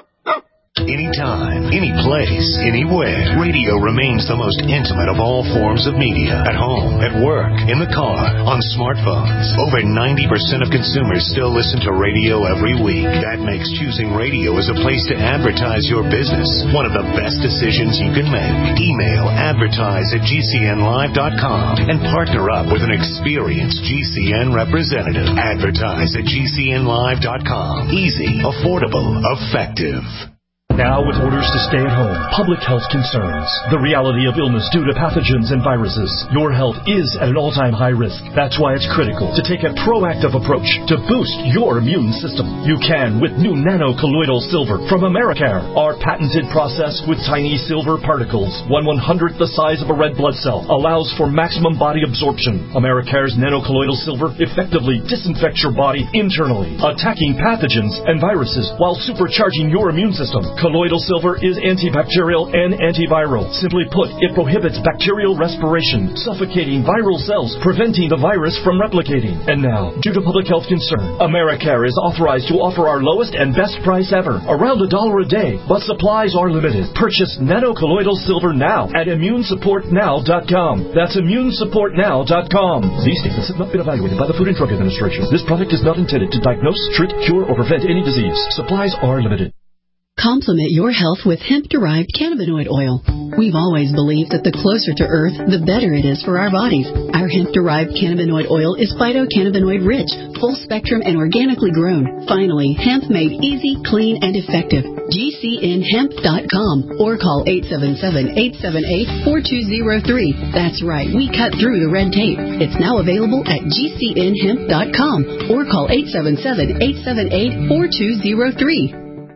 Anytime, any place, anywhere. Radio remains the most intimate of all forms of media. At home, at work, in the car, on smartphones. Over ninety percent of consumers still listen to radio every week. That makes choosing radio as a place to advertise your business one of the best decisions you can make. Email advertise at G C N live dot com and partner up with an experienced G C N representative. Advertise at G C N live dot com. Easy, affordable, effective. Now with orders to stay at home, public health concerns, the reality of illness due to pathogens and viruses, your health is at an all-time high risk. That's why it's critical to take a proactive approach to boost your immune system. You can with new nano-colloidal silver from Americare. Our patented process with tiny silver particles, one one-hundredth the size of a red blood cell, allows for maximum body absorption. Americare's nano-colloidal silver effectively disinfects your body internally, attacking pathogens and viruses while supercharging your immune system. Colloidal silver is antibacterial and antiviral. Simply put, it prohibits bacterial respiration, suffocating viral cells, preventing the virus from replicating. And now, due to public health concern, Americare is authorized to offer our lowest and best price ever, around a dollar a day, but supplies are limited. Purchase nano-colloidal silver now at immune support now dot com. That's immune support now dot com. These statements have not been evaluated by the Food and Drug Administration. This product is not intended to diagnose, treat, cure, or prevent any disease. Supplies are limited. Complement your health with hemp-derived cannabinoid oil. We've always believed that the closer to Earth, the better it is for our bodies. Our hemp-derived cannabinoid oil is phytocannabinoid-rich, full-spectrum, and organically grown. Finally, hemp made easy, clean, and effective. G C N hemp dot com or call eight seven seven, eight seven eight, four two zero three. That's right, we cut through the red tape. It's now available at G C N hemp dot com or call eight seven seven, eight seven eight, four two zero three.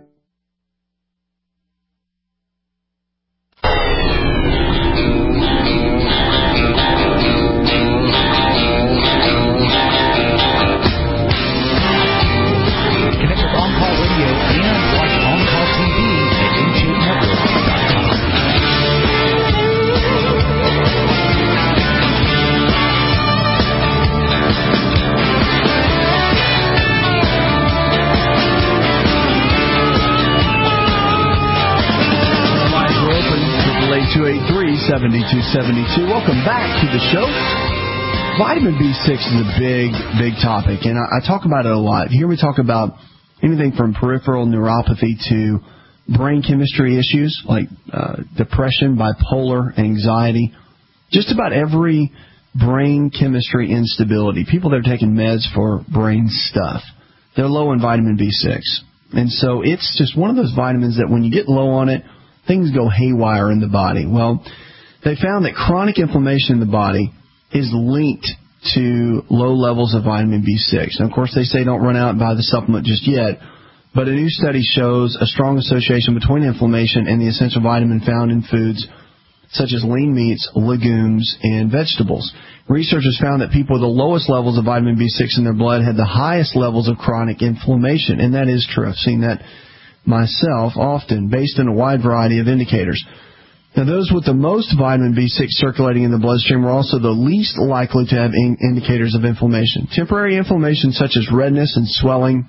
seventy-two seventy-two. Welcome back to the show. Vitamin B six is a big, big topic, and I, I talk about it a lot. Here we talk about anything from peripheral neuropathy to brain chemistry issues like uh, depression, bipolar, anxiety, just about every brain chemistry instability. People that are taking meds for brain stuff, they're low in vitamin B six. And so it's just one of those vitamins that when you get low on it, things go haywire in the body. Well, they found that chronic inflammation in the body is linked to low levels of vitamin B six. And, of course, they say don't run out and buy the supplement just yet, but a new study shows a strong association between inflammation and the essential vitamin found in foods such as lean meats, legumes, and vegetables. Researchers found that people with the lowest levels of vitamin B six in their blood had the highest levels of chronic inflammation, and that is true. I've seen that myself often, based on a wide variety of indicators. Now, those with the most vitamin B six circulating in the bloodstream were also the least likely to have in- indicators of inflammation. Temporary inflammation such as redness and swelling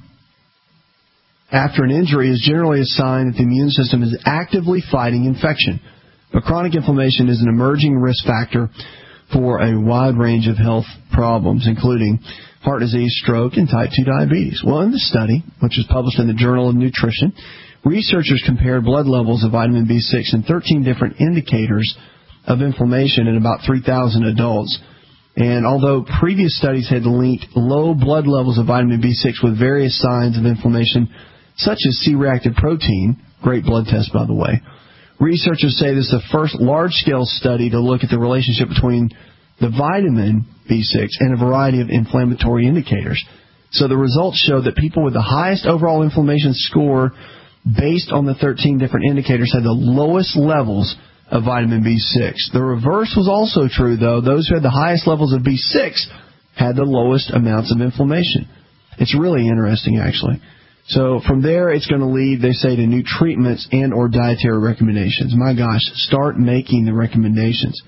after an injury is generally a sign that the immune system is actively fighting infection. But chronic inflammation is an emerging risk factor for a wide range of health problems, including heart disease, stroke, and type two diabetes. Well, in the study, which was published in the Journal of Nutrition, researchers compared blood levels of vitamin B six in thirteen different indicators of inflammation in about three thousand adults. And although previous studies had linked low blood levels of vitamin B six with various signs of inflammation, such as C-reactive protein, great blood test, by the way, researchers say this is the first large-scale study to look at the relationship between the vitamin B six and a variety of inflammatory indicators. So the results show that people with the highest overall inflammation score based on the thirteen different indicators had the lowest levels of vitamin B six. The reverse was also true, though. Those who had the highest levels of B six had the lowest amounts of inflammation. It's really interesting, actually. So from there, it's going to lead, they say, to new treatments and or dietary recommendations. My gosh, start making the recommendations.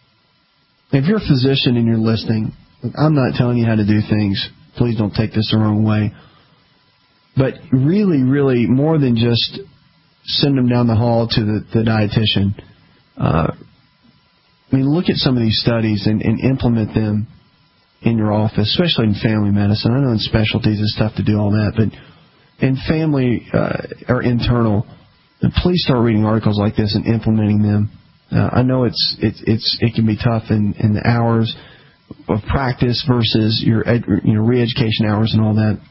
If you're a physician and you're listening, I'm not telling you how to do things. Please don't take this the wrong way. But really, really, more than just send them down the hall to the, the dietitian, uh, I mean, look at some of these studies and, and implement them in your office, especially in family medicine. I know in specialties it's tough to do all that, but in family uh, or internal, please start reading articles like this and implementing them. Uh, I know it's it, it's it can be tough in, in the hours of practice versus your ed, you know re-education hours and all that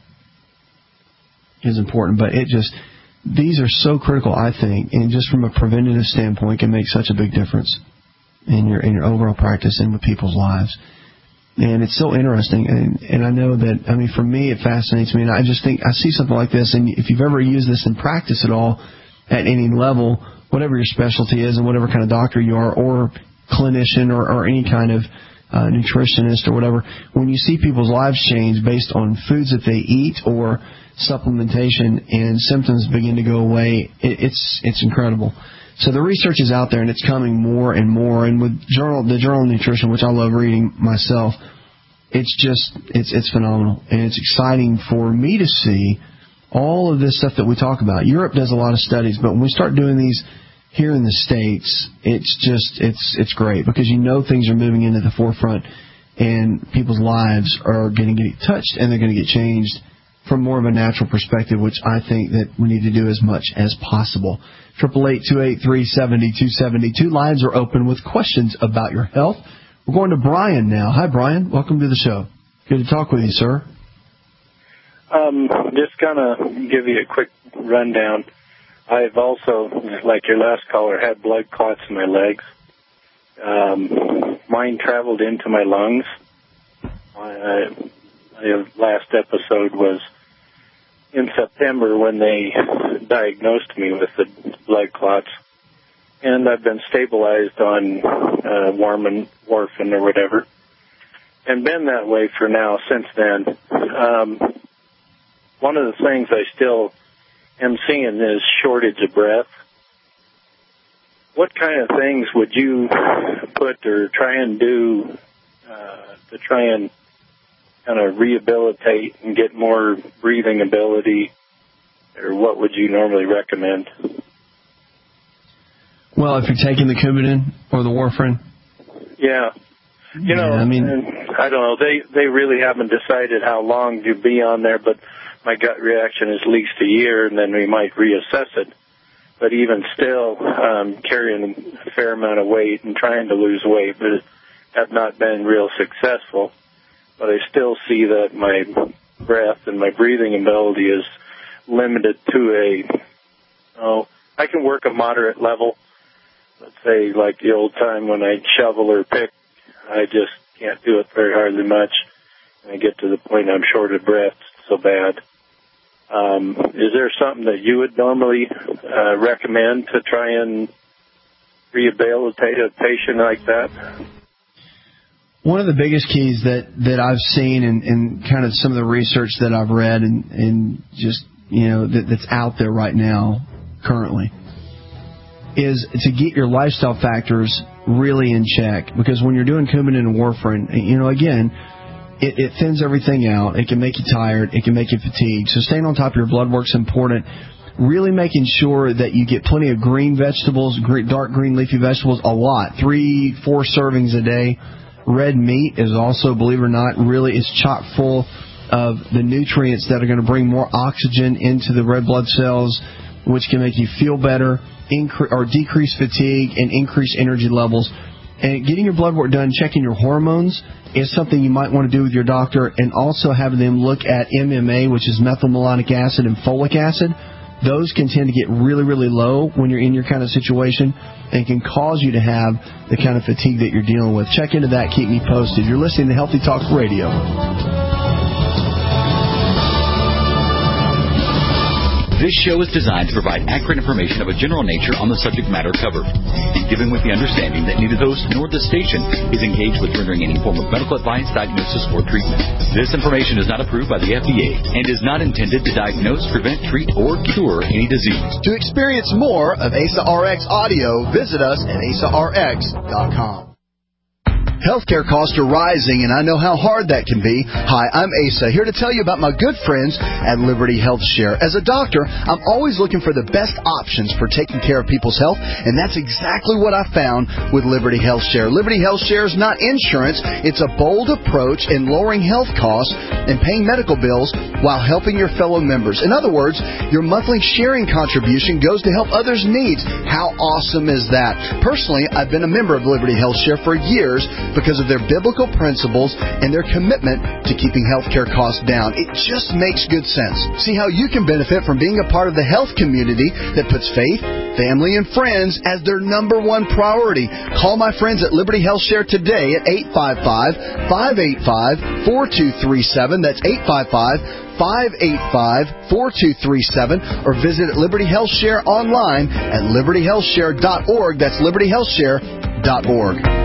is important, but it just these are so critical, I think, and just from a preventative standpoint, can make such a big difference in your in your overall practice and with people's lives. And it's so interesting, and, and I know that, I mean, for me, it fascinates me, and I just think, I see something like this, and if you've ever used this in practice at all, at any level, whatever your specialty is, and whatever kind of doctor you are, or clinician, or, or any kind of uh, nutritionist, or whatever, when you see people's lives change based on foods that they eat, or supplementation, and symptoms begin to go away, it, it's it's incredible. So the research is out there, and it's coming more and more. And with journal, the Journal of Nutrition, which I love reading myself, it's just it's it's phenomenal, and it's exciting for me to see all of this stuff that we talk about. Europe does a lot of studies, but when we start doing these here in the States, it's just it's it's great because you know things are moving into the forefront, and people's lives are going to get touched, and they're going to get changed from more of a natural perspective, which I think that we need to do as much as possible. Triple eight two eight three seventy two seventy two. Lines are open with questions about your health. We're going to Brian now. Hi, Brian. Welcome to the show. Good to talk with you, sir. Um, just kind of give you a quick rundown. I've also, like your last caller, had blood clots in my legs. Um, mine traveled into my lungs. My, my last episode was in September when they diagnosed me with the blood clots. And I've been stabilized on uh, warfarin, warfarin or whatever, and been that way for now since then. Um, one of the things I still am seeing is shortage of breath. What kind of things would you put or try and do uh, to try and kind of rehabilitate and get more breathing ability, or what would you normally recommend? Well, if you're taking the Coumadin or the warfarin? Yeah. You know, yeah, I mean, I don't know. They they really haven't decided how long to be on there, but my gut reaction is at least a year, and then we might reassess it. But even still, um, carrying a fair amount of weight and trying to lose weight, but have not been real successful. But I still see that my breath and my breathing ability is limited to a, oh, I can work a moderate level. Let's say like the old time when I shovel or pick, I just can't do it very hardly much. And I get to the point I'm short of breath so bad. Um, is there something that you would normally uh, recommend to try and rehabilitate a patient like that? One of the biggest keys that, that I've seen in, in kind of some of the research that I've read and, and just, you know, that, that's out there right now currently is to get your lifestyle factors really in check. Because when you're doing Coumadin and warfarin, you know, again, it, it thins everything out. It can make you tired. It can make you fatigued. So staying on top of your blood work's important. Really making sure that you get plenty of green vegetables, dark green leafy vegetables, a lot, three, four servings a day. Red meat is also, believe it or not, really is chock full of the nutrients that are going to bring more oxygen into the red blood cells, which can make you feel better, increase or decrease fatigue, and increase energy levels. And getting your blood work done, checking your hormones, is something you might want to do with your doctor, and also having them look at M M A, which is methylmalonic acid, and folic acid. Those can tend to get really, really low when you're in your kind of situation and can cause you to have the kind of fatigue that you're dealing with. Check into that. Keep me posted. You're listening to Healthy Talk Radio. This show is designed to provide accurate information of a general nature on the subject matter covered, and given with the understanding that neither the host nor the station is engaged with rendering any form of medical advice, diagnosis, or treatment. This information is not approved by the F D A and is not intended to diagnose, prevent, treat, or cure any disease. To experience more of A S A R X audio, visit us at A S A R X dot com. Healthcare costs are rising, and I know how hard that can be. Hi, I'm Asa, here to tell you about my good friends at Liberty Health Share. As a doctor, I'm always looking for the best options for taking care of people's health, and that's exactly what I found with Liberty Health Share. Liberty Health Share is not insurance. It's a bold approach in lowering health costs and paying medical bills while helping your fellow members. In other words, your monthly sharing contribution goes to help others' needs. How awesome is that? Personally, I've been a member of Liberty Health Share for years because of their biblical principles and their commitment to keeping healthcare costs down. It just makes good sense. See how you can benefit from being a part of the health community that puts faith, family, and friends as their number one priority. Call my friends at Liberty Health Share today at eight five five, five eight five, four two three seven. That's eight five five, five eight five, four two three seven, or visit Liberty Health Share online at liberty health share dot org. That's liberty health share dot org.